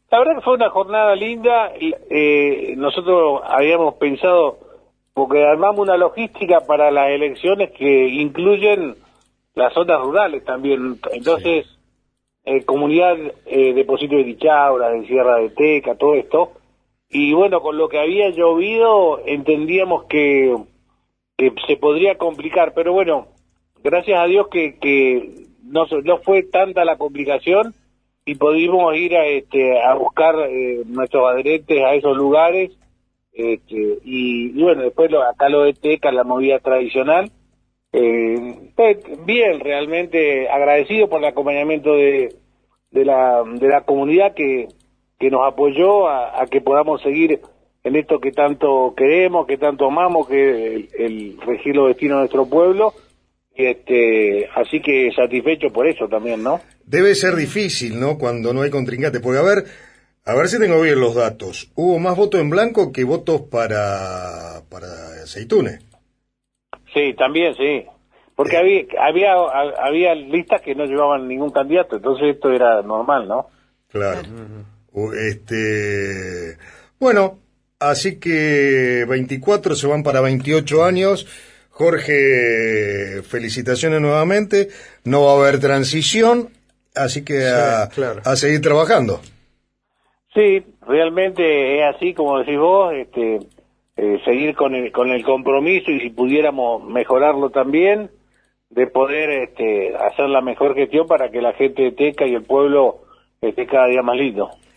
La verdad que fue una jornada linda. Nosotros habíamos pensado, porque armamos una logística para las elecciones que incluyen las zonas rurales también. Entonces, comunidad de Pocito de Tichaura, de Sierra de Teca, todo esto. Y bueno, con lo que había llovido, entendíamos que se podría complicar, pero bueno, gracias a Dios que no fue tanta la complicación y pudimos ir a buscar nuestros adherentes a esos lugares, y bueno, después acá lo de Teca, la movida tradicional, bien, realmente agradecido por el acompañamiento de la comunidad que nos apoyó a que podamos seguir en esto que tanto queremos, que tanto amamos, que es el regir los destinos de nuestro pueblo, y así que satisfecho por eso también, ¿no? Debe ser difícil, ¿no?, cuando no hay contrincante, porque a ver si tengo bien los datos. Hubo más votos en blanco que votos para Aceitunes. Sí, también, sí. Porque había listas que no llevaban ningún candidato, entonces esto era normal, ¿no? Claro. Bueno, así que 24 se van para 28 años. Jorge, felicitaciones nuevamente. No va a haber transición, así que a seguir trabajando. Sí, realmente es así como decís vos, seguir con el compromiso, y si pudiéramos mejorarlo también, de poder hacer la mejor gestión para que la gente de Teca y el pueblo esté cada día más lindo.